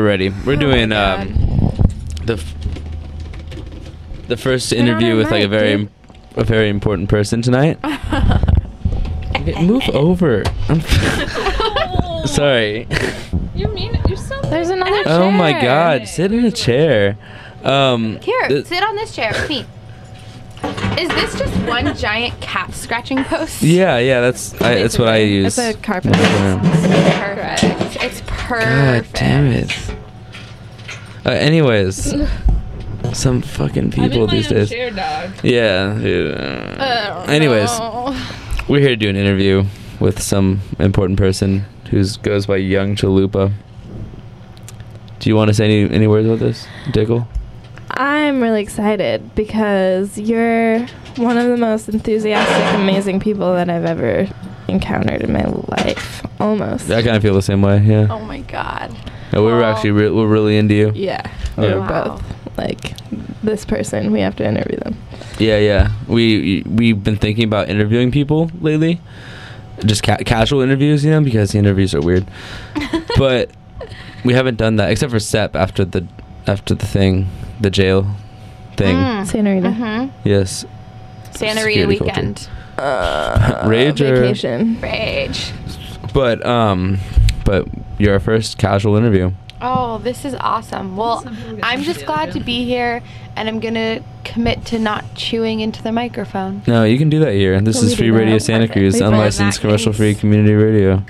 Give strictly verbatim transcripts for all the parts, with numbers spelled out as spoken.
Alrighty, we're doing Oh um, the f- the first Turn on interview our with like a mic, very dude. a very important person tonight. Okay, move over. I'm sorry. You mean you're so. There's another chair. Oh my God! Sit in a chair. Um, Here, th- sit on this chair with me. Is this just one giant cat scratching post? yeah, yeah. That's I, that's what I use. It's a carpet. Yeah. Perfect. It's God perfect. damn it. Uh, anyways, some fucking people I'm in my these own days. chair, dog. Yeah. dude, uh, Oh, anyways, no. we're here to do an interview with some important person who goes by Young Chalupa. Do you want to say any, any words about this, Dickel? I'm really excited because you're one of the most enthusiastic, amazing people that I've ever encountered in my life. Almost. I kind of feel the same way. Yeah. Oh my God. Yeah, we were Oh. actually re- we're really into you. Yeah. Yeah. We're Wow. both like this person. We have to interview them. Yeah, yeah. We we've been thinking about interviewing people lately, just ca- casual interviews, you know, because the interviews are weird. But we haven't done that except for Sep after the after the thing, the jail thing. Mm. Santa Rita. Mm-hmm. Yes. Santa Rita Security culture. weekend. Uh, Rage or- vacation. Rage. But um, but you're our first casual interview. Oh, this is awesome. Well, I'm just glad to be here, and I'm gonna commit to not chewing into the microphone. No, you can do that here. This Well, is we Free do that. Radio Oh, Santa perfect. Cruz, We put unlicensed that commercial-free case. community radio.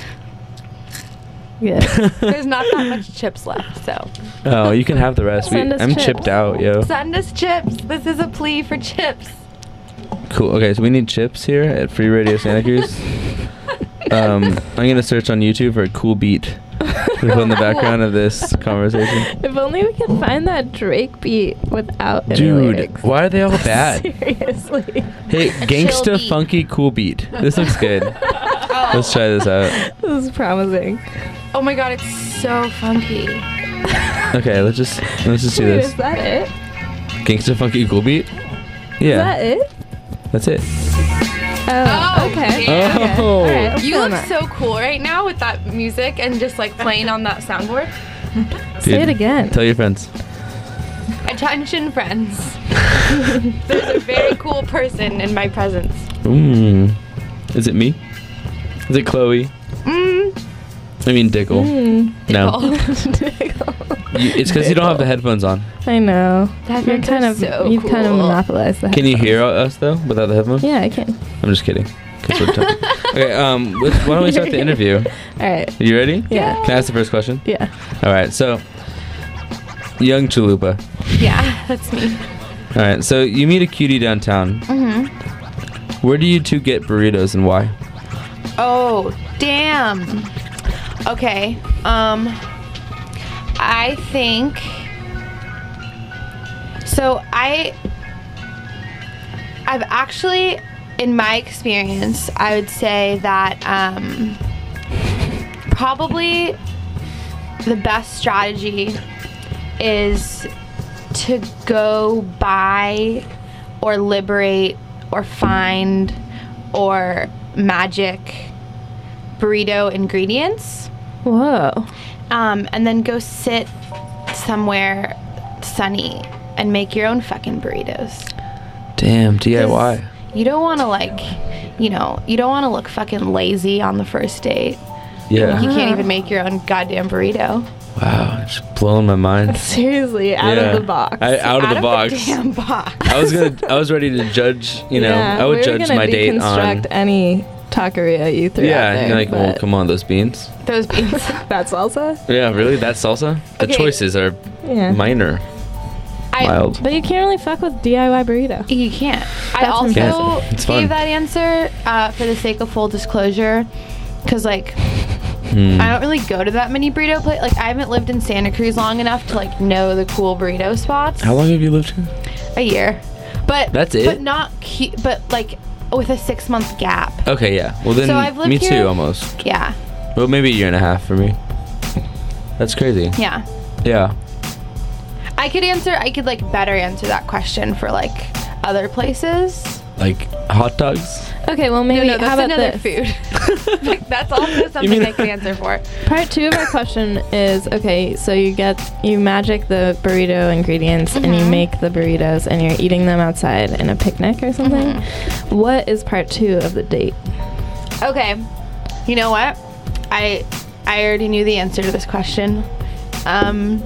Yeah. There's not that much chips left, so Oh, you can have the rest. We, Send us I'm chips. chipped out, yo. send us chips. This is a plea for chips. Cool. Okay, so we need chips here at Free Radio Santa Cruz. um, I'm gonna search on YouTube for a cool beat to put in the background of this conversation. If only we could find that Drake beat without any Dude, lyrics. why are they all bad? Seriously. Hey, gangsta beat. funky cool beat. This looks good. Oh. Let's try this out. This is promising. Oh my God, it's so funky. Okay, let's just let's just do Wait, this. is that it? Gangsta funky cool beat. Is Yeah, that it? that's it. Oh, Oh, okay. damn. Okay. Oh. All right, I'm You feeling look that. so cool right now with that music and just like playing on that soundboard. Say Dude, it again. Tell your friends. Attention, friends. There's a very cool person in my presence. Mm. Is it me? Is it Chloe? Mm. I mean Dickel. Mm. No, Dickel. you, it's because you don't have the headphones on. I know. That You're makes kind her of so you've kind of cool. monopolized that. Can you hear us though without the headphones? Yeah, I can. I'm just kidding. 'Cause we're talking. Okay, um, let's, why don't we start the interview? All right. Are you ready? Yeah. Can I ask the first question? Yeah. All right. So, Young Chalupa. Yeah, that's me. All right. So you meet a cutie downtown. Mm-hmm. Where do you two get burritos and why? Oh, damn. Okay. Um, I think. So I. I've actually, in my experience, I would say that um, probably the best strategy is to go buy or liberate or find or magic burrito ingredients, Whoa. um, and then go sit somewhere sunny and make your own fucking burritos. Damn, D I Y. You don't want to like, you know, you don't want to look fucking lazy on the first date. Yeah. You can't even make your own goddamn burrito. Wow, it's blowing my mind. Seriously, out Yeah. of the box. I, out of the box. the damn box. I was gonna. I was ready to judge. You know, Yeah, I would we were judge gonna my date on. deconstruct any taqueria you threw Yeah, out there. and you're like, well, but come on, those beans. Those beans. that salsa? Yeah, really? That salsa? The Okay. choices are Yeah. minor. I, Wild. But you can't really fuck with D I Y burrito. You can't. I That's also impressive. It's fun. gave that answer uh, for the sake of full disclosure, because like Hmm. I don't really go to that many burrito places. Like I haven't lived in Santa Cruz long enough to like know the cool burrito spots. How long have you lived here? A year, but That's it? But not cu- but like with a six month gap. Okay, yeah. Well, then So I've lived me here- too, almost. Yeah, Well, maybe a year and a half for me. That's crazy. yeah. Yeah. I could answer. I could like better answer that question for like other places. like hot dogs. Okay, well maybe no, no, how that's about another this? food. Like, that's also something mean- I can answer for. Part two of our question is, okay, so you get you magic the burrito ingredients and you Mhm. make the burritos and you're eating them outside in a picnic or something. Mhm. What is part two of the date? Okay, you know what? I I already knew the answer to this question. Um,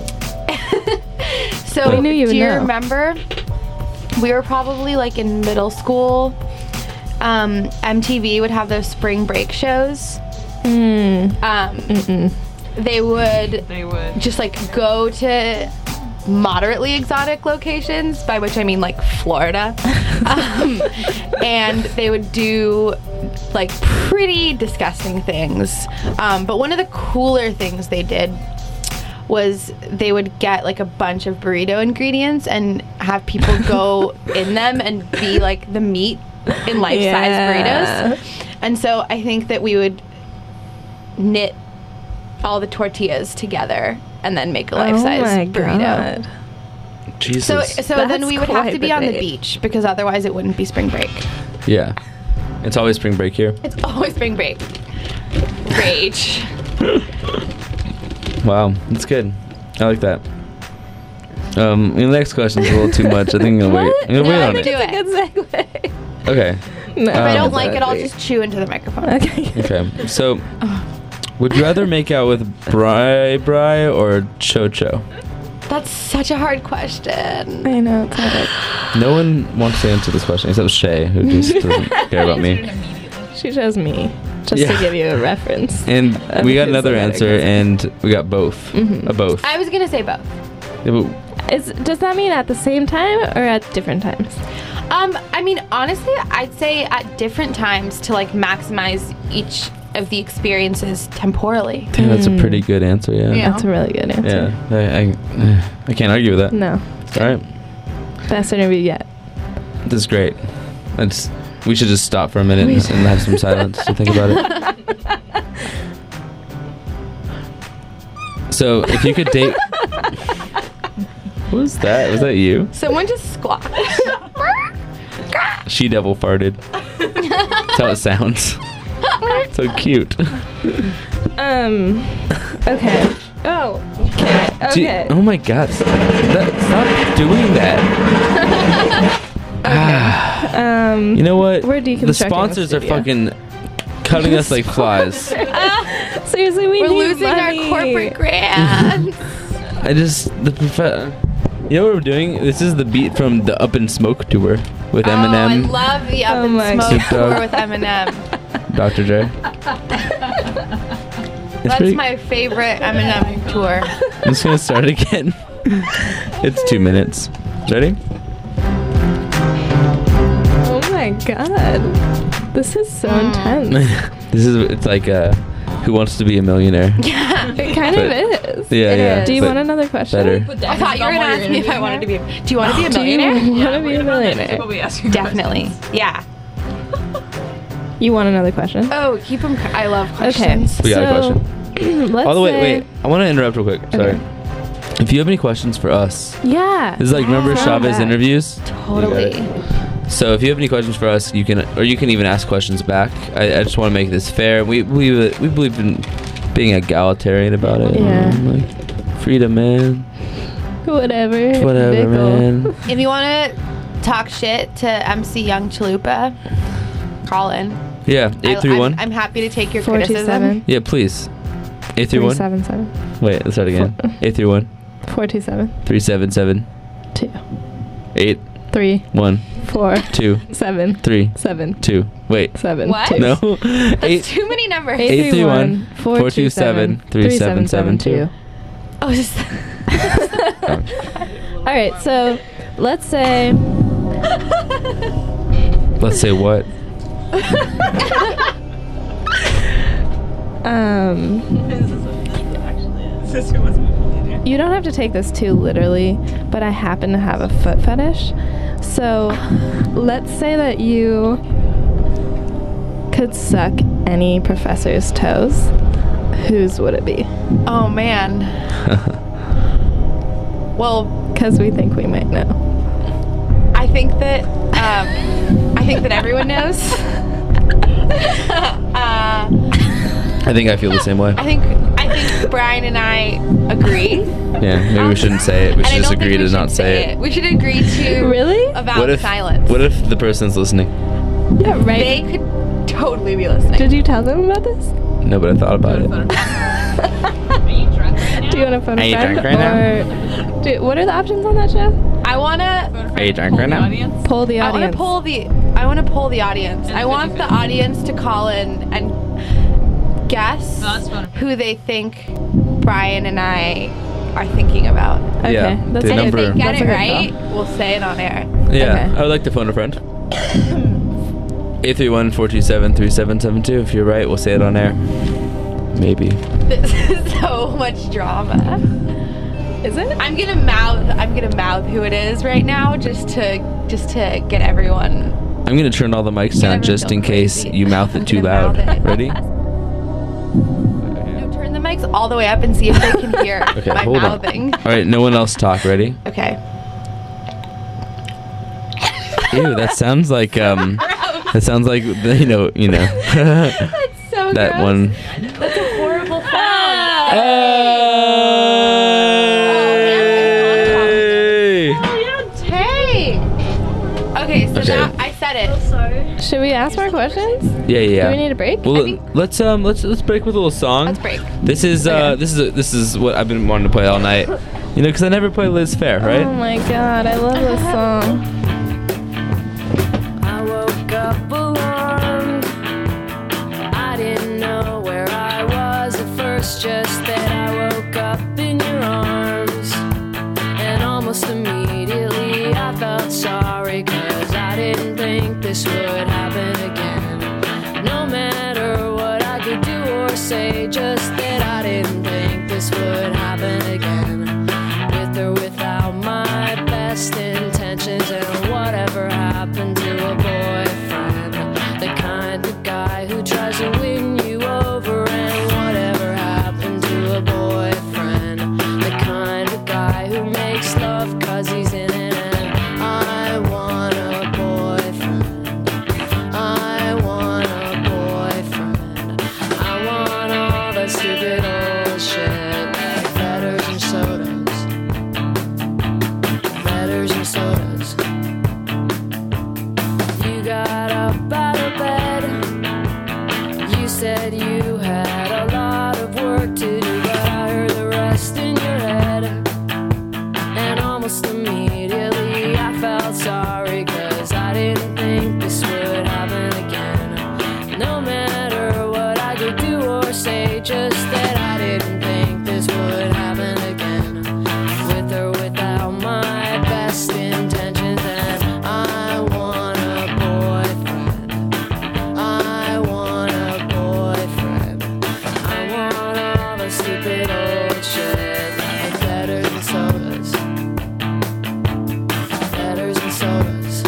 so We knew you would do you know. remember? We were probably like in middle school. Um, M T V would have those spring break shows. Mm. Um, Mm-mm. they would They would. just like go to moderately exotic locations, by which I mean like Florida. um, and they would do like pretty disgusting things. Um, but one of the cooler things they did was they would get like a bunch of burrito ingredients and have people go in them and be like the meat in life-size Yeah. burritos. And so I think that we would knit all the tortillas together and then make a life-size oh my burrito. God. Jesus. So, so That's then we would have quite to be the on the date. beach because otherwise it wouldn't be spring break. yeah. It's always spring break here. It's always spring break. Rage. Wow, that's good. I like that. Um, the next question's a little too much. I think I'm gonna wait. I'm gonna No, wait I on think it. it's It's a good segue. Okay. No, If I Um, don't like it, I'll exactly. just chew into the microphone. Okay. Okay. So, would you rather make out with Bri Bri or Cho Cho? That's such a hard question. I know. It's hard. No one wants to answer this question except Shay, who just doesn't care about me. She chose me just Yeah. to give you a reference. And Of we got who's another the better answer, cousin. and we got both. Mhm. A both. I was gonna say both. Yeah, but Is does that mean at the same time or at different times? Um, I mean, honestly, I'd say at different times to like maximize each of the experiences temporally. damn, that's a Mm. pretty good answer. Yeah. Yeah. That's a really good answer. Yeah. I, I, I can't argue with that. No, All right. best interview yet. This is great. I just, we should just stop for a minute We and, should. and have some silence to think about it. So, if you could date. What was that? Was that you? Someone just squawked. She devil farted. That's how it sounds. So cute. Um. Okay. Oh. Okay. Gee- Okay. oh my god. Stop, that, stop doing that. Ah. Um. You know what? We're deconstructing The the sponsors are studio. fucking cutting us like flies. Seriously, we We're need losing money. our corporate grants. I just the prof- You know what we're doing? This is the beat from the Up in Smoke tour with Oh, I Eminem, love the Up Oh and my Smoke Snoop tour Dogg. with Eminem. Doctor Dre. It's That's pretty- my favorite Eminem tour. I'm just gonna start again. It's two minutes. Ready? Oh my god. This is so Mm. intense. This is it's like uh, Who Wants to Be a Millionaire? Yeah. It kind But- of is. Yeah, It yeah. is. Do you but want another question? better. I thought you were gonna ask me if I wanted to be. A, do you want to be a Do you millionaire? want to be a millionaire? We'll be asking Definitely. questions. Yeah. You want another question? Oh, keep them. I love Okay. questions. We got a So, question. let's By the way, say- wait. I want to interrupt real quick. Sorry. If you have any questions for us, Yeah. this is like remember Yeah. Chavez Back. interviews. Totally. You got it. So if you have any questions for us, you can, or you can even ask questions back. I, I just want to make this fair. We we we believe in being egalitarian about it. you Yeah. know, like, freedom, man. Whatever. Whatever, Bickle. man. If you want to talk shit to M C Young Chalupa, call in. Yeah, eight three I- one. I'm, I'm happy to take your Four two criticism. seven. Yeah, please. Eight three Three one. seven seven. Wait, let's start again. Four- Eight three one. Four two seven. Three seven seven. Two. Eight Three. one Four. two Seven. three Seven. two. Wait. Seven. What? Two. No. That's Eight. too many numbers. Eight. Eight three one four two seven three seven seven two. Oh, is this All right, so let's say Let's say what? um you don't have to take this too literally, but I happen to have a foot fetish. So let's say that you could suck any professor's toes. Whose would it be? Oh man. Well, Because we think we might know. I think that um, I I think that everyone knows. uh, I think I feel the same way. I think I think Brian and I agree. Yeah, maybe we shouldn't say it. We And should I just don't think agree we to should not say it. We should agree to Really? about What if silence. What if the person's listening? Yeah, right. They could totally be listening. Did you tell them about this? No, but I thought about it. Are you drunk right now? Do you want to phone Are a you friend? drunk right now? Or do, what are the options on that show? I wanna Are you drunk right now? Audience? Poll the I wanna audience. poll the I wanna poll the audience. I want the audience to call in and guess No, that's fun. who they think Brian and I are thinking about. Okay, Yeah, that's the a And if number- they get That's a it good right, call. we'll say it on air. Yeah, Okay. I would like to phone a friend. eight three one, four two seven, three seven seven two. If you're right, we'll say it on air. Maybe. This is so much drama. Is it? I'm gonna mouth I'm gonna mouth who it is right now just to just to get everyone. I'm gonna turn all the mics Get down everyone just in going case crazy. you mouth I'm it too gonna loud. mouth it. Ready? No, turn the mics all the way up and see if they can hear Okay, my hold mouthing. on. All right, no one else talk. Ready? Okay. Ew, that sounds like um, that sounds like you know, you know, That's so that gross. one. That's a horrible sound. Hey! Hey. Okay, so Okay. now I said it. Should we ask more questions? Yeah, yeah. Do we need a break? Well, I think- let's um, let's let's break with a little song. Let's break. This is uh, Okay. this is this is what I've been wanting to play all night. You know, because I never play Liz Fair, right? Oh my god, I love this song. I woke up alarmed. I didn't know where I was at first, just that I woke up in your arms. And almost immediately I felt sorry, cause I didn't think this would happen again. No matter what I could do or say, just that I didn't think this would happen again. With or without my best intentions, and whatever happened to a boyfriend, the kind of guy who tries to win you over. And whatever happened to a boyfriend, the kind of guy who makes love cause he's in it. And I want a boyfriend, I want a boyfriend, I want all the stupid old shit, like fetters and sodas, fetters and sodas. You got up out of bed. You said you had a lot of work to do, but I heard the rest in your head. And almost immediately I felt sorry, cause I didn't think this would happen again. No matter what I could do or say, just that I didn't think this would happen again. With or without my best intentions. And I want a boyfriend, I want a boyfriend, I want all the stupid old shit, like letters and sodas, letters and sodas.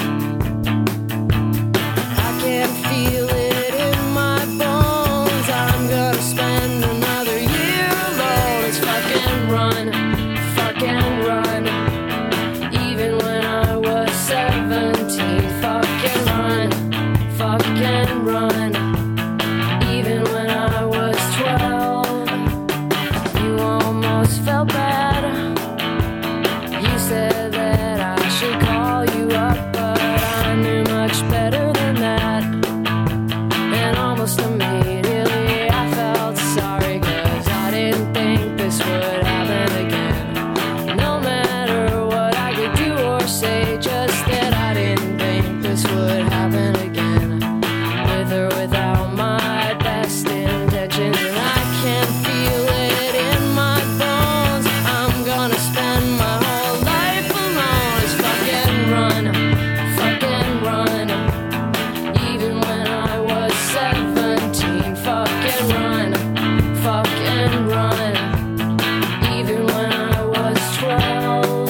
I can feel it in my bones. I'm gonna spend another year alone. It's fucking run, fucking run. Even when I was seventeen, fucking run, fucking run. Even when I was twelve, you almost felt bad. You said that I should call you up, but I knew much better than that. And almost immediately I felt sorry, cause I didn't think this would happen again. No matter what I could do or say, just that I didn't think this would happen again. With or without my best intentions. And I can feel it in my bones. I'm gonna spend my whole life alone. It's fucking run, fucking run. Even when I was seventeen, fucking run, fucking run. Even when I was twelve.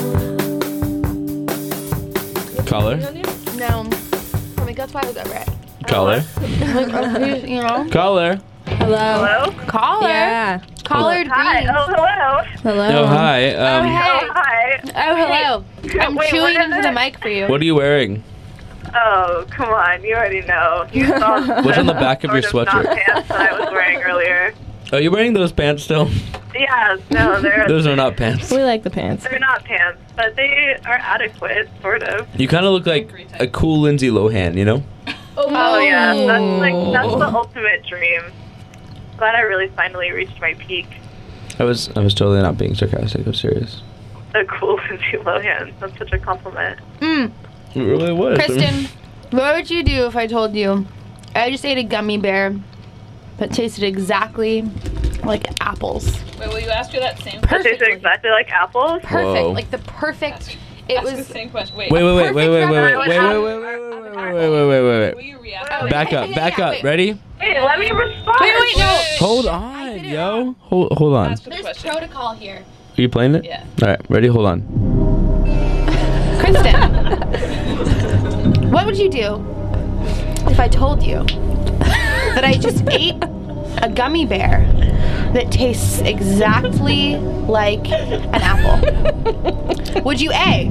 Caller, No. I think that's why I was over it. caller, Like, uh, who's, you know? caller. Hello. Hello? Caller. Yeah. Caller Hi. Green. Oh, hello. Hello. Oh hi. Um, Oh, hey. Oh, hi. Oh, hello. I'm Wait, chewing what is into the it? mic for you. what are you wearing? Oh, come on. You already know. You saw What's on the back of your sort sweatshirt? not pants that I was wearing earlier. Are you wearing those pants still? Yeah, no, they're Those are not pants. We like the pants. they're not pants, but they are adequate, sort of. You kind of look like a cool Lindsay Lohan, you know? Oh yeah, that's like that's the ultimate dream. Glad I really finally reached my peak. I was I was totally not being sarcastic. I was serious. A cool Lindsay Lohan. That's such a compliment. Mm. It really was. Kristen, what would you do if I told you I just ate a gummy bear that tasted exactly like apples? Wait, will you ask her that same It tastes Perfectly. exactly like apples. Perfect. Whoa. Like the perfect. It Ask the was. same question. Wait, Wait, wait, wait, wait, wait, wait, wait, Perfect wait, wait, rubber. wait, wait, wait, wait, wait, wait, wait, wait, will wait. you react? Oh, Back yeah, up, yeah, back yeah, up. wait. Ready? Hey, let me respond. Wait, wait, no. Hold I on, did it yo. wrong. Hold, hold on. Ask her the There's question. protocol here. Are you playing it? Yeah. All right, ready? Hold on. Kristen, what would you do if I told you that I just ate a gummy bear that tastes exactly like an apple? Would you A,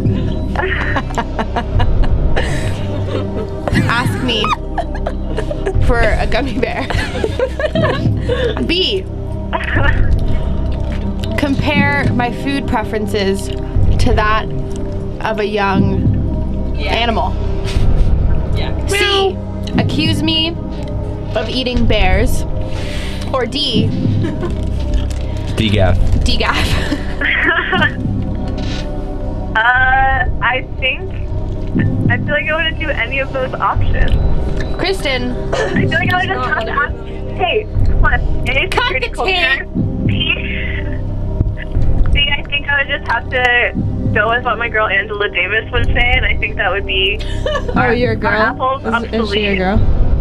ask me for a gummy bear? B, compare my food preferences to that of a young animal? Yeah. C, accuse me of eating bears? Or D, D-gaff. degaff? uh, I think I feel like I wouldn't do any of those options. Kristen, I feel like I would just have to ask. Hey, come on. A, Cut security the culture. B, C, I think I would just have to go with what my girl Angela Davis would say, and I think that would be. Oh, you're a Are girl? apples Is, is she a obsolete? girl?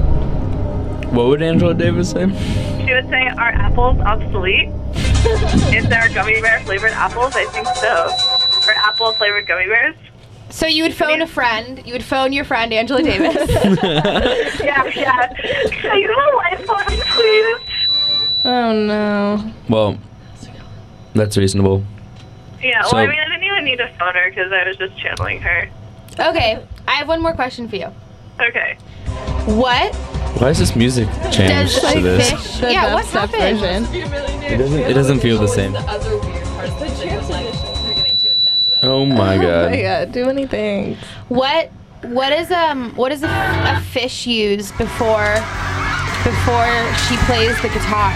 What would Angela Davis say? She would say, "Are apples obsolete? Is there gummy bear flavored apples? I think so. Or apple flavored gummy bears? so you would phone a friend. You would phone your friend Angela Davis. Yeah, yeah. Can you have a life for me, please? Oh no. Well, that's reasonable. Yeah, well, So- I mean, I didn't even need to phone her because I was just channeling her. Okay, I have one more question for you. Okay. What Why is this music changed does to like this? fish? The Yeah, what dubstep happened? version. It doesn't. It doesn't feel the same. The other weird part of the thing was like you're getting too intense about it. Oh my Oh my god. god, too many things. What what is um what does a, a fish use before before she plays the guitar?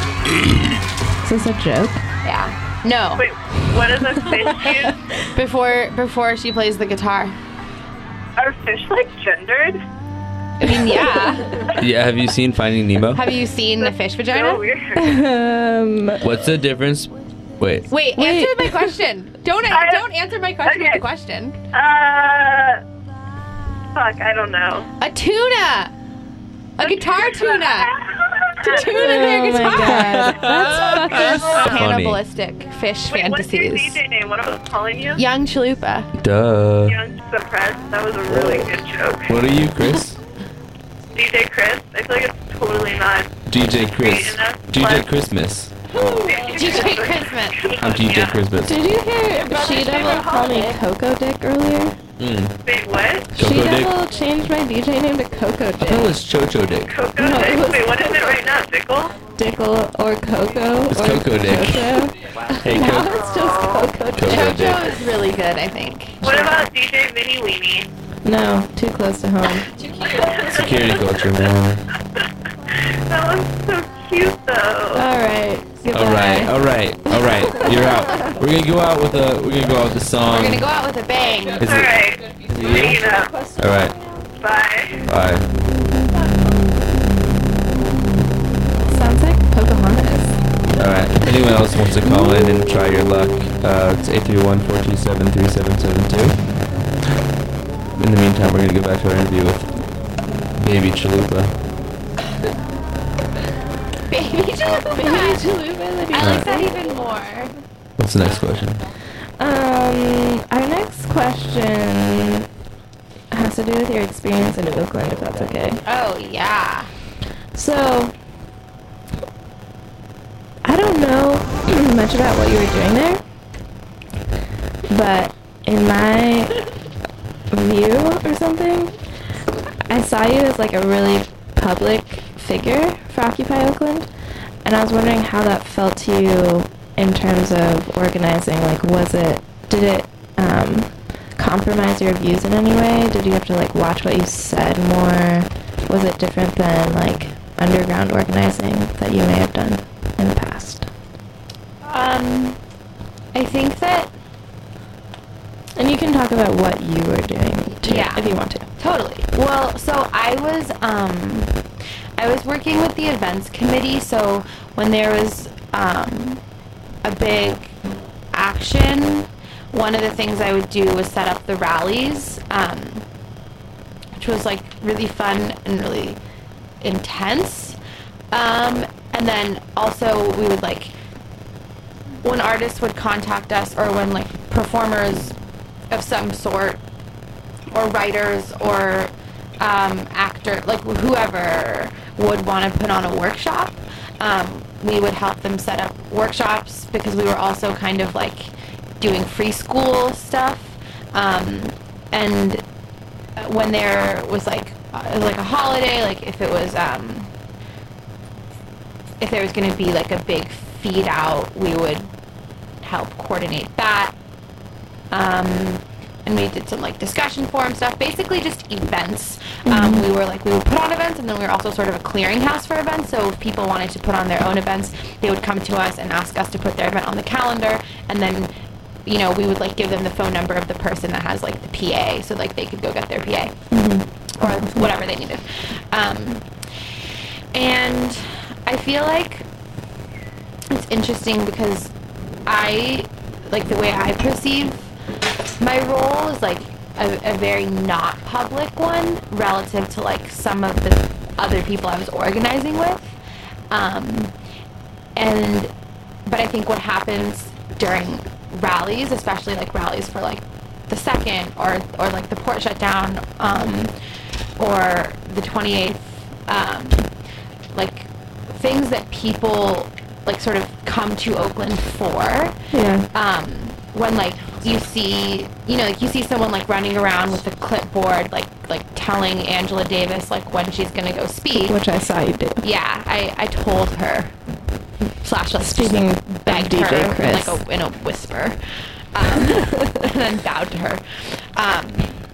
Is this a joke? Yeah. No. Wait, what is a fish use? Before before she plays the guitar. Are fish like gendered? I mean, yeah. Yeah. Have you seen Finding Nemo? Have you seen a fish So vagina? weird. Um, What's the difference? Wait. Wait, Wait. answer my question. Don't I- don't answer my question with Okay. the question. Uh, fuck, I don't know. A tuna. A guitar tuna. To tune in oh their my guitar. god. That's fucking Funny. Cannibalistic fish Wait, what's your D fantasies. J name? What am I calling you? Young Chalupa. Duh. Young Suppressed. That was a really good joke. What are you, Chris? D J Chris? I feel like it's totally not. D J Chris. enough. D J What? Christmas. D J Christmas. I'm D J Christmas. Did you hear She Devil call me Coco Dick earlier? Mm. Wait, what? She Coco Dick. Devil changed my D J name to Coco I thought it Dick. was Chocho Dick. Coco No, it Dick? was- Wait, what is it right now? Dickle? Dickle or Coco It's or Coco Dick. Chocho. Hey, Now Coco. it's just Coco Dick. Coco Dick. JoJo is really good, I think. What about D J Vinny Weenie? No, too close to home. Security culture, man. That was so cute, though. Alright, goodbye. All right, all right, all right. You're out. We're gonna go out with a. We're gonna go out with a song. We're gonna go out with a bang. Is it? Alright. Is Bring it it you? up. All right. Bye. Bye. Sounds like Pocahontas. All right. Anyone else wants to call in and try your luck? Uh, it's eight three one, four two seven, three seven seven two. In the meantime, we're gonna go back to our interview with Baby Chalupa. Baby Chalupa. Baby Chalupa. I like that even more. What's the next question? Um, our next question has to do with your experience in Oakland, if that's okay. Oh, yeah. So, I don't know much about what you were doing there, but in my view or something, I saw you as like a really public figure for Occupy Oakland, and I was wondering how that felt to you in terms of organizing. Like, was it, did it um, compromise your views in any way? Did you have to like watch what you said more? Was it different than like underground organizing that you may have done in the past? Um, I think that And you can talk about what you were doing too, Yeah. if you want to. totally. Well, so I was um, I was working with the events committee. So when there was um, a big action, one of the things I would do was set up the rallies, um, which was like really fun and really intense. Um, and then also we would like, when artists would contact us, or when like performers of some sort, or writers, or um, actor, like whoever would want to put on a workshop, um, we would help them set up workshops, because we were also kind of like doing free school stuff. Um, and when there was like uh, like a holiday, like if it was um, if there was going to be like a big feed out, we would help coordinate that. Um, and we did some like discussion forum stuff, basically just events. Um, we were like, we would put on events, and then we were also sort of a clearinghouse for events. So if people wanted to put on their own events, they would come to us and ask us to put their event on the calendar, and then, you know, we would like give them the phone number of the person that has like the P A, so like they could go get their P A or whatever they needed. Um, and I feel like it's interesting because I, like the way I perceive my role is like a, a very not public one relative to like some of the other people I was organizing with. Um, and, but I think what happens during rallies, especially like rallies for like the second, or, or like the port shutdown, um, or the twenty-eighth, um, like things that people like sort of come to Oakland for. Yeah. Um, when like you see, you know, like you see someone like running around with a clipboard, like like telling Angela Davis like when she's gonna go speak. Which I saw you do. Yeah, I, I told her, slash like Speaking just begged of D J her Chris. like a, in a whisper, um, and then bowed to her. Um,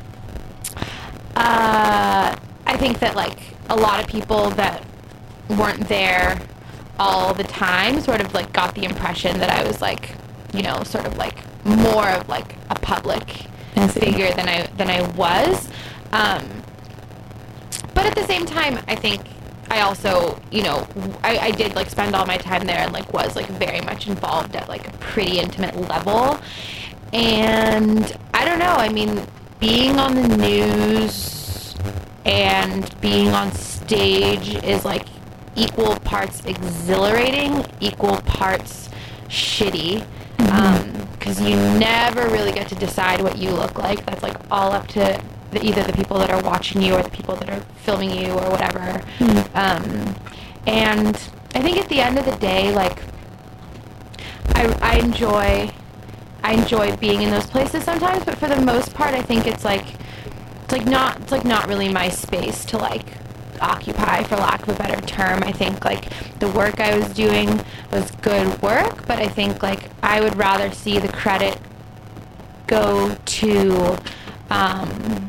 uh, I think that like a lot of people that weren't there all the time sort of like got the impression that I was like, you know, sort of like more of like a public I see. figure than I than I was. Um, but at the same time, I think I also, you know, I, I did like spend all my time there, and like was like very much involved at like a pretty intimate level. And I don't know, I mean, being on the news and being on stage is like equal parts exhilarating, equal parts shitty. Because um, you never really get to decide what you look like. That's like all up to the, either the people that are watching you or the people that are filming you or whatever. Mm. Um, and I think at the end of the day, like I, I enjoy I enjoy being in those places sometimes, but for the most part, I think it's like it's like not it's like not really my space to like occupy, for lack of a better term. I think like the work I was doing was good work, but I think like I would rather see the credit go to um,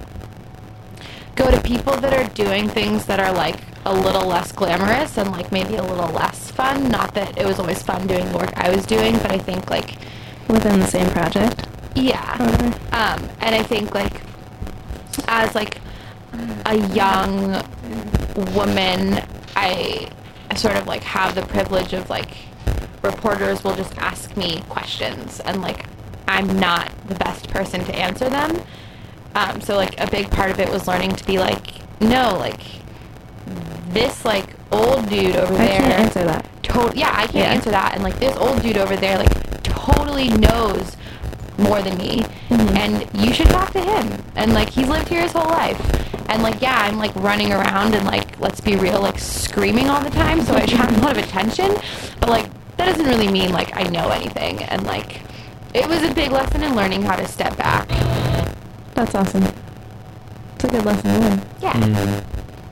go to people that are doing things that are like a little less glamorous and like maybe a little less fun. Not that it was always fun doing the work I was doing, but I think like Within the same project? yeah. Okay. Um, and I think like as like a young woman, I, I sort of like have the privilege of like reporters will just ask me questions, and like I'm not the best person to answer them. Um, so like a big part of it was learning to be like, no, like this like old dude over I there. can't answer that. To- yeah, I can't Yeah. answer that. And like this old dude over there, like totally knows more than me, Mhm. and you should talk to him. And like he's lived here his whole life. And like yeah, I'm like running around and like, let's be real, like screaming all the time, so I attract a lot of attention. But like that doesn't really mean like I know anything. And like it was a big lesson in learning how to step back. That's awesome. It's a good lesson to learn. Yeah. Mm.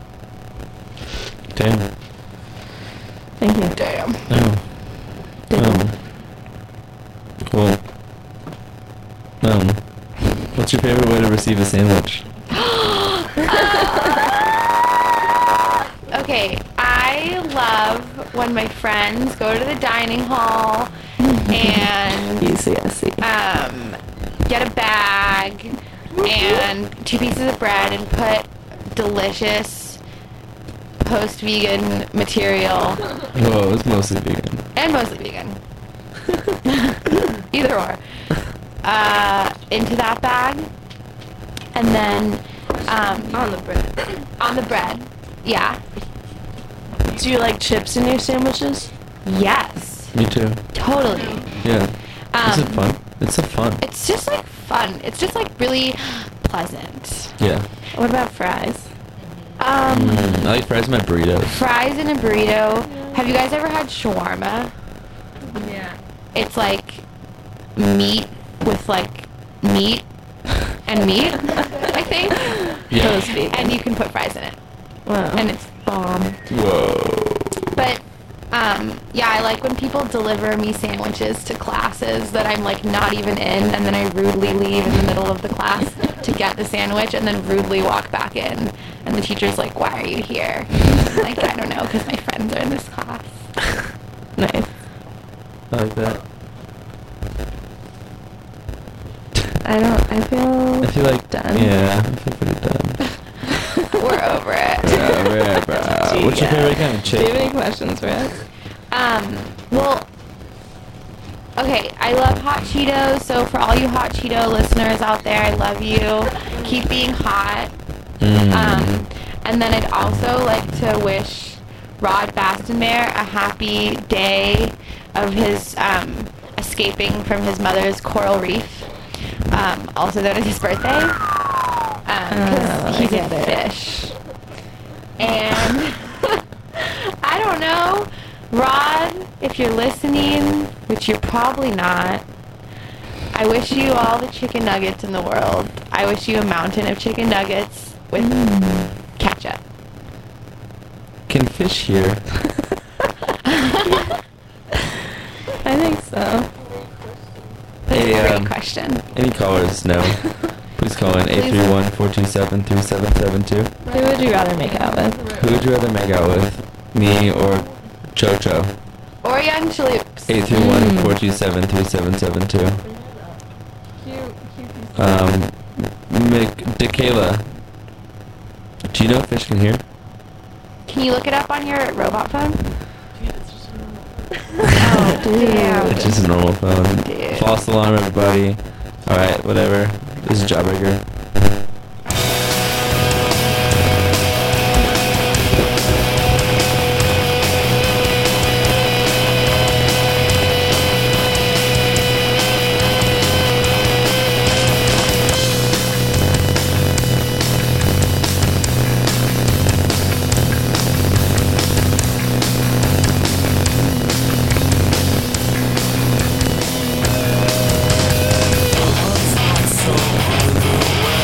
Damn. Thank you. Damn. Oh. Um. Cool. Um. What's your favorite way to receive a sandwich? Okay, I love when my friends go to the dining hall and Easy, I see. um, get a bag and two pieces of bread and put delicious post-vegan material, Whoa, it's mostly vegan. and mostly vegan, either or, uh, into that bag, and then um, On the bread. on the bread. Yeah. Do you like chips in your sandwiches? Yes. Me too. Totally. Yeah. This is Um, fun. It's so fun. It's just like fun. It's just like really pleasant. Yeah. What about fries? Um, Mm, I like fries in my burritos. fries in a burrito. Have you guys ever had shawarma? Yeah. It's like meat with like meat and meat, I think. Yeah. Toast vegan. And you can put fries in it, Wow. and it's bomb. Whoa. But um, yeah, I like when people deliver me sandwiches to classes that I'm like not even in, and then I rudely leave in the middle of the class to get the sandwich, and then rudely walk back in, and the teacher's like, "Why are you here?" I'm like, I don't know, because my friends are in this class. Nice. I like that. I don't. I feel. I feel like Done. Yeah, I feel pretty done. We're over it. Yeah, yeah, bro. What's your favorite kind of Do you have chick? any questions for us? Um, well, okay, I love hot Cheetos, so for all you hot Cheeto listeners out there, I love you. Keep being hot. Mm. Um, and then I'd also like to wish Rod Bastenmare a happy day of his um, escaping from his mother's coral reef, um, also known as his birthday. Um, 'cause Oh, I he's a get it. fish. And I don't know, Rod, if you're listening, which you're probably not, I wish you all the chicken nuggets in the world. I wish you a mountain of chicken nuggets with ketchup. Can fish here? I think so. Hey, Great um, question. any callers? No. Please call in eight three one, four two seven, three seven seven two. Who would you rather make out with? Who would you rather make out with? Me or Chocho? Or young chaloops. eight three one, four two seven, three seven seven two. Um, Mick, Dakayla, do you know if fish can hear? Can you look it up on your robot phone? Oh, dude. It's just a normal phone. Dude. False alarm, everybody. Alright, whatever. This is Jawbreaker. So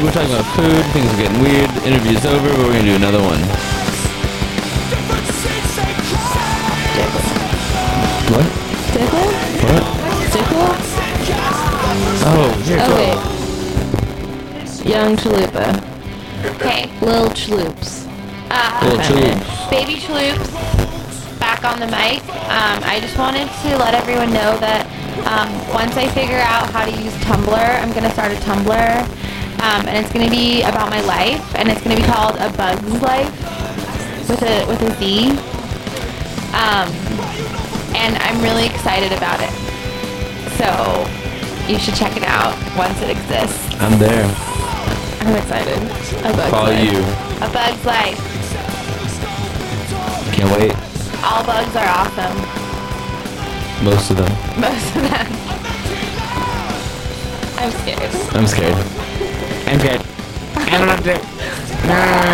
We're talking about food. Things are getting weird. Interview's over, but we're gonna do another one. What? Stickle? What? Stickle? Oh, here. Oh, go. wait. Young Chalupa. Okay. Lil Chaloops. Uh, Little Okay. Chaloops. Baby Chaloops back on the mic. Um, I just wanted to let everyone know that um, once I figure out how to use Tumblr, I'm going to start a Tumblr. Um, and it's going to be about my life. And it's going to be called A Bug's Life with a, with a Z. Um, and I'm really excited about it. So you should check it out once it exists. I'm there. I'm excited. A Bug's Follow Life. you. A Bug's Life. Can't wait. All bugs are awesome. Most of them. Most of them. I'm scared. I'm scared. I'm scared. I don't have to.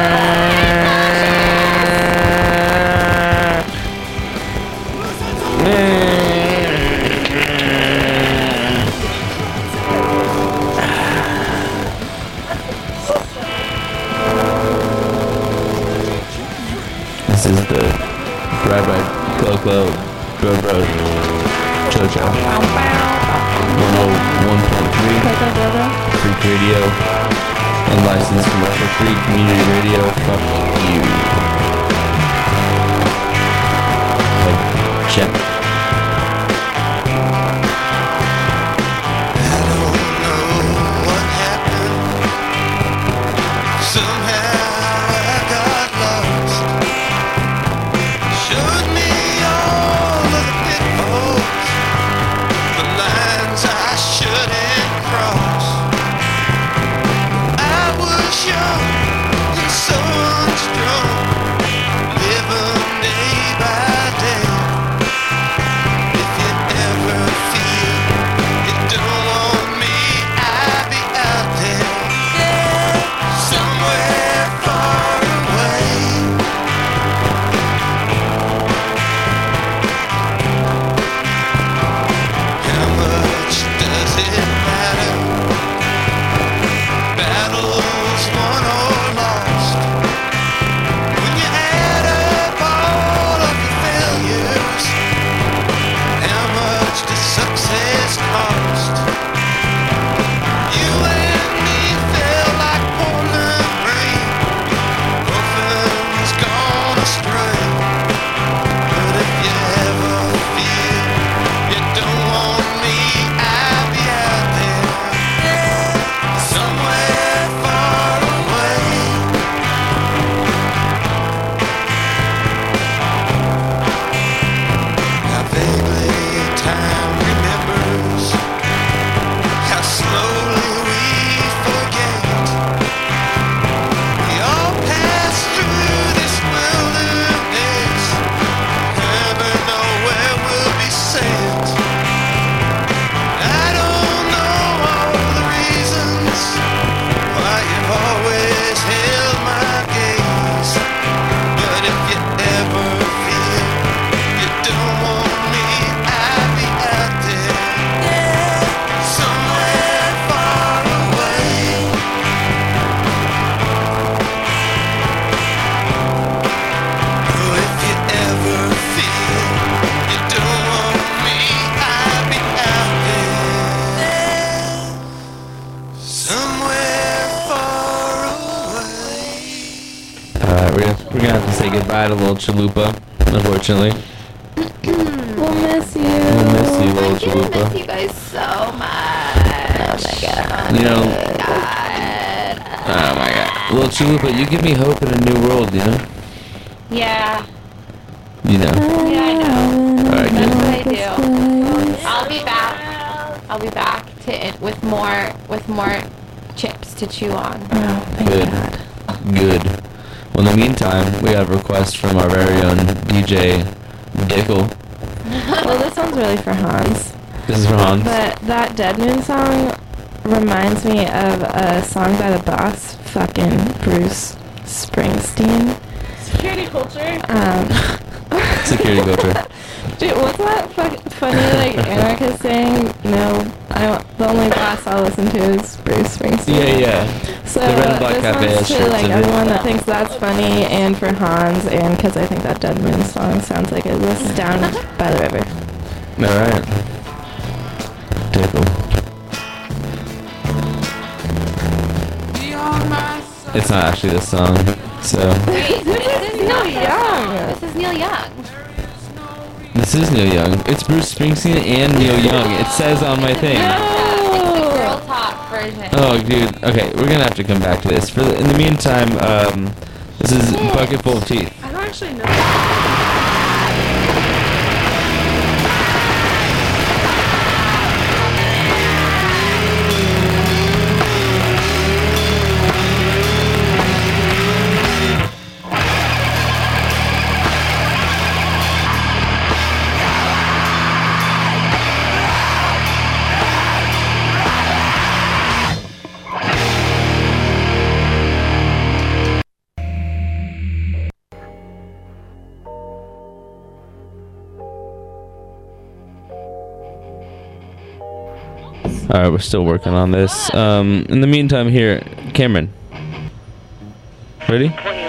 This is the Ride Ride Glow Glow Bro Bro Chocho one oh one point three Freak Radio and licensed commercial free community radio. Fuck you. Like, check. Alright, we're gonna, we're gonna have to say goodbye to Lil Chalupa, unfortunately. We'll miss you. We'll miss you, Lil I do Chalupa. miss you guys so much. Oh my god. You know, God. oh my god. Lil Chalupa, you give me hope in a new world, you know? Yeah. You know. Yeah, I know. Alright, That's what good. I do. I'll be back. I'll be back to it with more with more chips to chew on. Oh, thank Good. God. Good. Well, in the meantime, we have a request from our very own D J Dickel. Well, this one's really for Hans. This is from Hans. But that Dead Moon song reminds me of a song by the Boss, fucking Bruce Springsteen. Security culture. Um, Security culture. dude, what's that fuck funny like anarchist saying? No, I don't. the only blast I'll listen to is Bruce Springsteen. Yeah, yeah. So The Red and Black this Cafe has one's to shirts like of it. everyone that thinks that's funny, and for Hans, and because I think that Dead Moon song sounds like it was down by the river. All right. Tickle. It's not actually this song, so Wait, this is Neil Young. This is Neil Young. this is Neil Young. It's Bruce Springsteen and Neil Young. It says on my thing. It's the girl talk version. Oh, dude. Okay, we're gonna have to come back to this. For the, in the meantime, um, this is Bucket Full of Teeth. I don't actually know. All right, we're still working on this. Um, in the meantime, here, Cameron. Ready?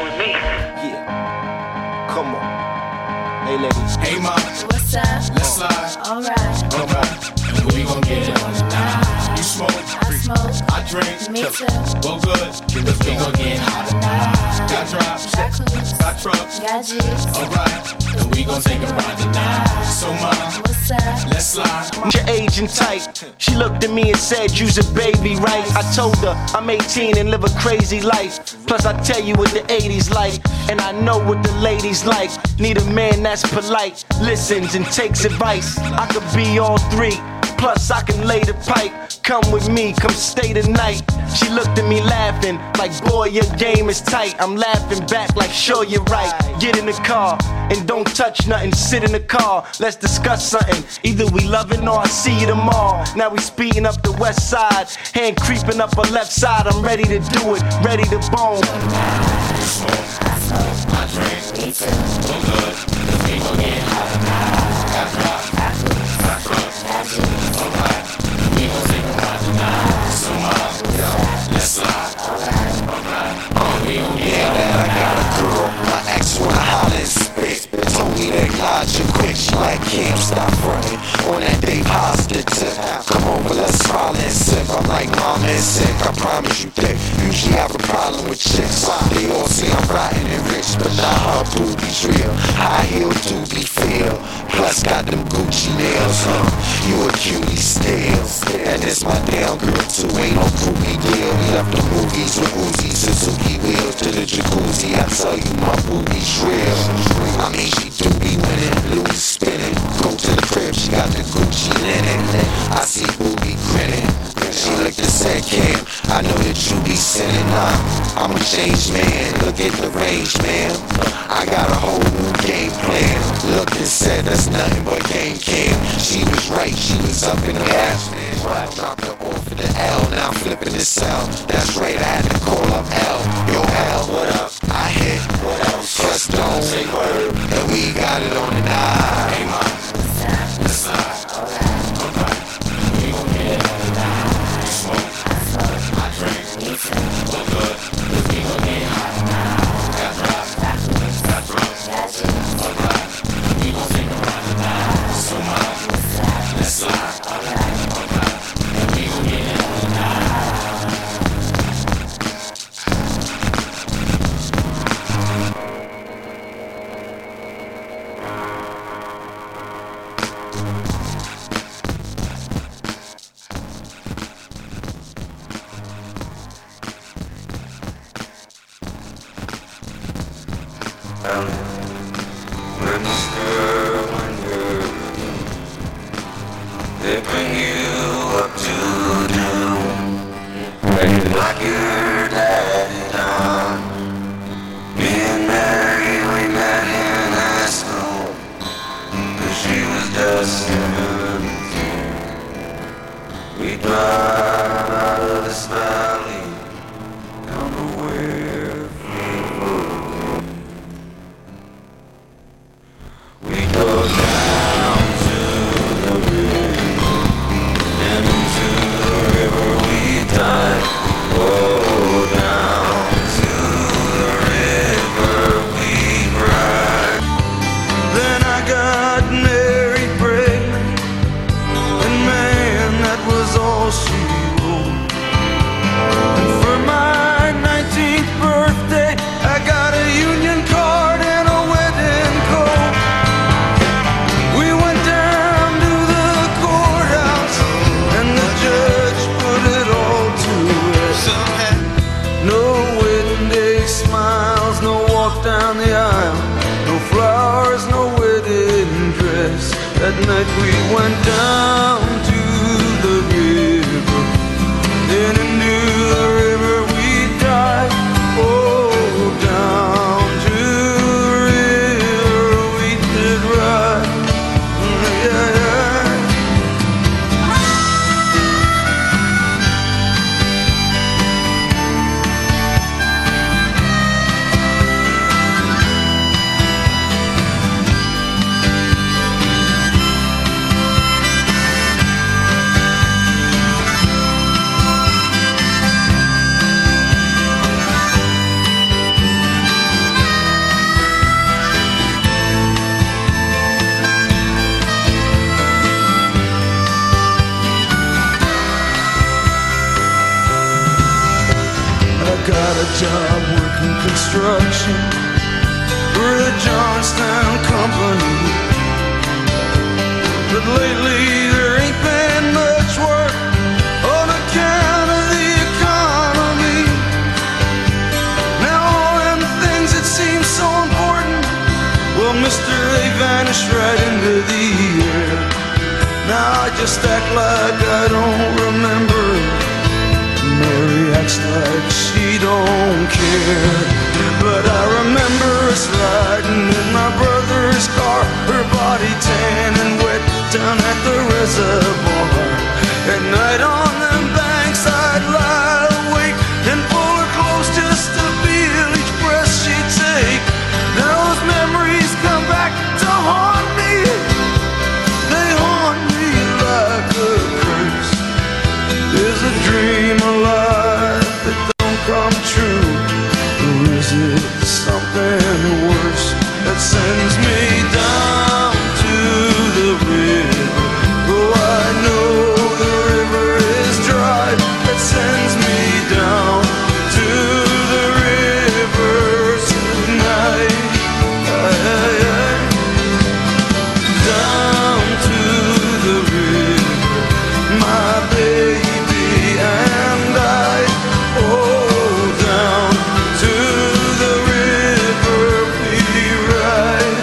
Yeah. Come on. Hey, ladies. Hey, ma, What's up? let's slide. Alright. Alright, and we gon' get it on tonight. You smoke, I smoke. I drink. Me too. Well, good, cause we gon' get hot tonight. Got drops, Got clues. got trucks. Got G's. Alright, and we gon' take a ride tonight. So, ma, What's up? let's slide. Your age and type. She looked at me and said, "You's a baby, right?" I told her I'm eighteen and live a crazy life. Plus I tell you what the eighties like, and I know what the ladies like. Need a man that's polite, listens and takes advice. I could be all three. Plus I can lay the pipe. Come with me, come stay the night. She looked at me laughing, like, boy, your game is tight. I'm laughing back like, sure, you're right. Get in the car and don't touch nothing. Sit in the car, let's discuss something. Either we loving or I see you tomorrow. Now we speeding up the west side, hand creeping up her left side. I'm ready to do it, ready to bone. My ex wanna holler and spit. Told me that glide you quick. She like, can't stop running. On that day positive. Come over, let's smile and sip. I'm like, mama is sick. I promise you that. Usually have a problem with chicks. They all say I'm rotten and rich, but not her boobies real. High heel doobie feel. Plus got them Gucci nails. Huh? You a cutie still. And it's my damn girl too. Ain't no groupie deal. We left the movies with Uzi, Suzuki wheels to the jacuzzi. I tell you my boobies real. I mean she do be winning, Louis spinning. Go to the crib, she got the Gucci linen. I see booby grinning. She looked and said, Cam, I know that you be sinning. Nah, I'm a changed man. Look at the range, man. I got a whole new game plan. Looked and said that's nothing but game cam. She was right, she was up in the ass. I dropped her off at the L, now I'm flipping the cell. That's right, I had to call up L. Yo, L, what up? I hit, what else? Plus don't say word, and we got it on the night. Hey, man, let's slide. Alright, we gon' get it on the night. You smoke, I drink, well good, cause we gon' get hot tonight. Got drops, got drugs, alright, we gon' take a ride tonight. So, man, let's slide. They bring you up to doom. Like your daddy done. Me and Mary, we met in high school. Cause she was destined. We drive out of this valley. Don't know where from. We go down to the river and into smile, no flowers, no wedding dress. That night we went down to the river, then into the river we dive. Oh, down to the river we did ride. Yeah, yeah. Got a job working construction for the Johnstown Company, but lately there ain't been much work on account of the economy. Now all them things that seem so important, well, mister, they vanished right into the air. Now I just act like I don't remember. Mary acts like she don't care, but I remember us riding in my brother's car, her body tan and wet down at the reservoir. At night on them banks I'd lie awake and pull her close just to feel each breath she'd take. Now those memories come back to haunt me, they haunt me like a curse. There's a dream alive that don't come true, or is it something worse that sends me down to the river? Oh, I know the river is dry, that sends me down to the river tonight. Aye, aye, aye. Down to the river, my baby. And I, oh, down to the river we ride.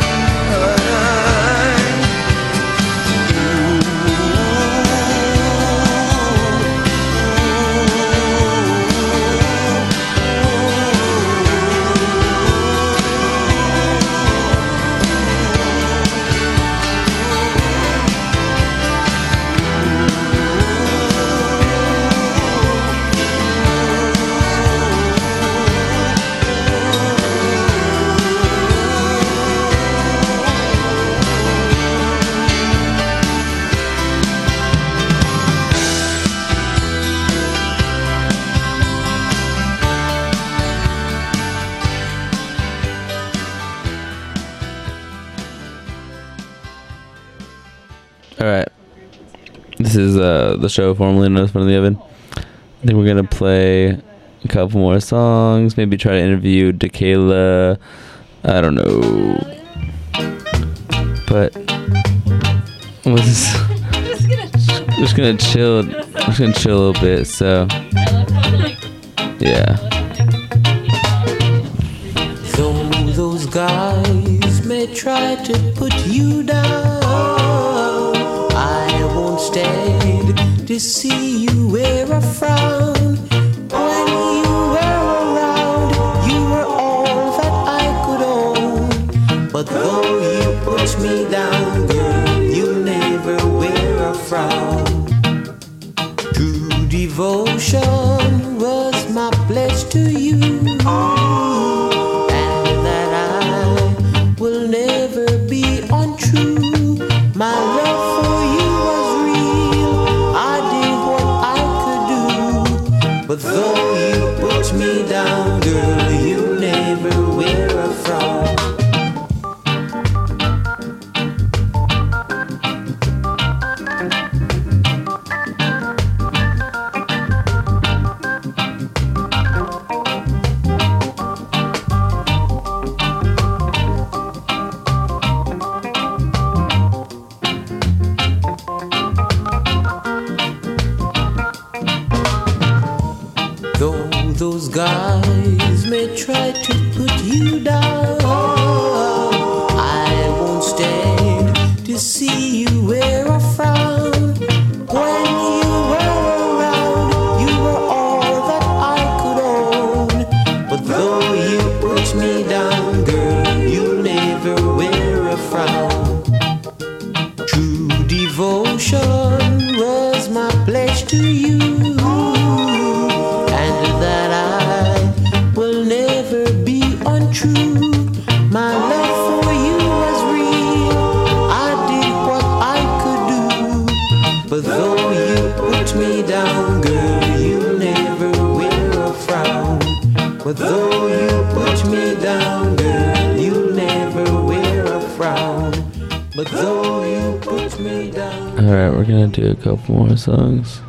All right. This is uh, the show formerly known as Fun in the Oven. I think we're going to play a couple more songs. Maybe try to interview DeKayla. I don't know. But what's this? I'm just gonna chill. We're just going to chill. We're just going to chill a little bit. So, I love how like yeah. Though those guys may try to put you down, I won't stand to see you wear a frown. When you were around, you were all that I could own. But though you put me down, girl, you never wear a frown. True devotion was my pledge to you, and that I will never be untrue. My love for you was real, I did what I could do. But though you put me down, girl, you never wear a frown. But though you put me down, girl, you never wear a frown. But though you put me down. Alright, we're gonna do a couple more songs.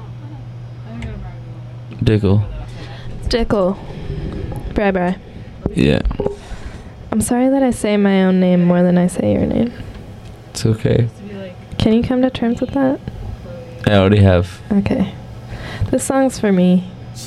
Dickel. Dickel. Bri Bri. Yeah. I'm sorry that I say my own name more than I say your name. It's okay. Can you come to terms with that? I already have. Okay. This song's for me.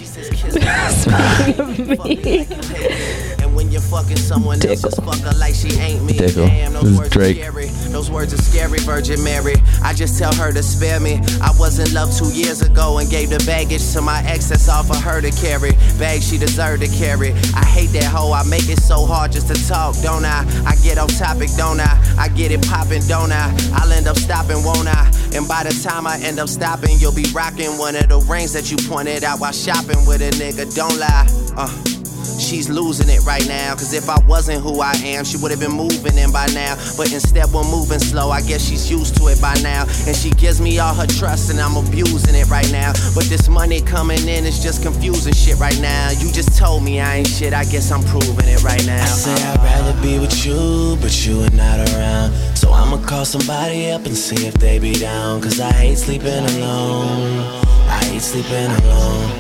Speaking of me. When you're fucking someone else, just fuck her like she ain't me. Dickel. Damn, those This is words Drake. are scary. Those words are scary, Virgin Mary. I just tell her to spare me. I was in love two years ago and gave the baggage to my ex. That's all for her to carry. Bag she deserved to carry. I hate that hoe. I make it so hard just to talk, don't I? I get off topic, don't I? I get it poppin', don't I? I'll end up stopping, won't I? And by the time I end up stopping, you'll be rocking one of the rings that you pointed out while shopping with a nigga. Don't lie. Uh. She's losing it right now, cause if I wasn't who I am, she would've been moving in by now. But instead we're moving slow, I guess she's used to it by now. And she gives me all her trust and I'm abusing it right now. But this money coming in is just confusing shit right now. You just told me I ain't shit, I guess I'm proving it right now. I say I'd rather be with you, but you are not around. So I'ma call somebody up and see if they be down. Cause I hate sleeping alone, I hate sleeping alone.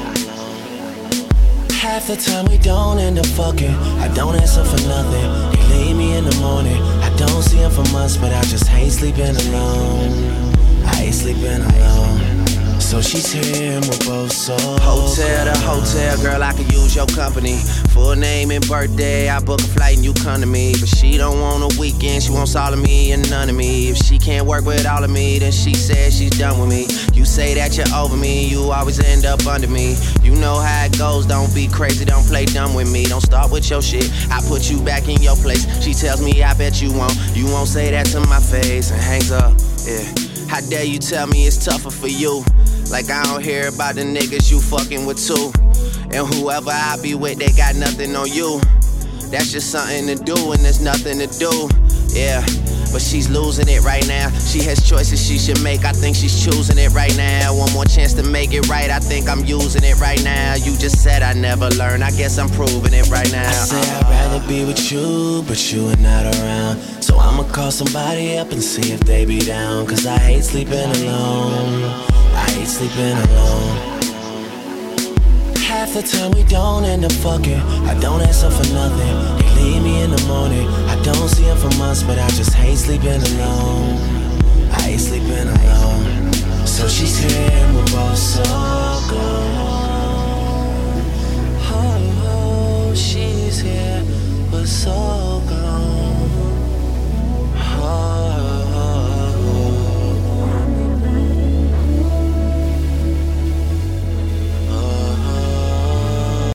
Half the time we don't end up fucking. I don't answer for nothing. He leave me in the morning. I don't see him for months, but I just hate sleeping alone. I hate sleeping alone. So she's here and we're both so Hotel to hotel, girl, I could use your company. Full name and birthday, I book a flight and you come to me. But she don't want a weekend, she wants all of me and none of me. If she can't work with all of me, then she says she's done with me. You say that you're over me, you always end up under me. You know how it goes, don't be crazy, don't play dumb with me. Don't start with your shit, I put you back in your place. She tells me I bet you won't, you won't say that to my face and hangs up, yeah. How dare you tell me it's tougher for you? Like I don't hear about the niggas you fucking with too. And whoever I be with, they got nothing on you. That's just something to do and there's nothing to do, yeah. But she's losing it right now. She has choices she should make, I think she's choosing it right now. One more chance to make it right, I think I'm using it right now. You just said I never learn, I guess I'm proving it right now. I say I'd rather be with you, but you are not around. So I'ma call somebody up and see if they be down. Cause I hate sleeping alone, I hate sleeping alone. Half the time we don't end up fucking. I don't answer for nothing. He leave me in the morning. I don't see him for months, but I just hate sleeping alone. I hate sleeping alone. So she's here